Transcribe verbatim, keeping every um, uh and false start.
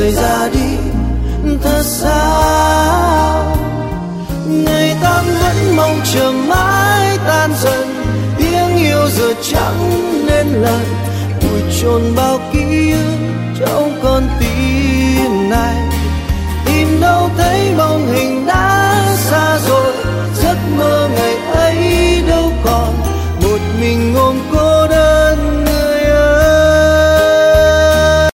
rời ra đi thật xa. Ngày ta vẫn mong chờ mãi tan dần, tiếng yêu giờ chẳng nên lời, vùi chôn bao ký ức trong con tim.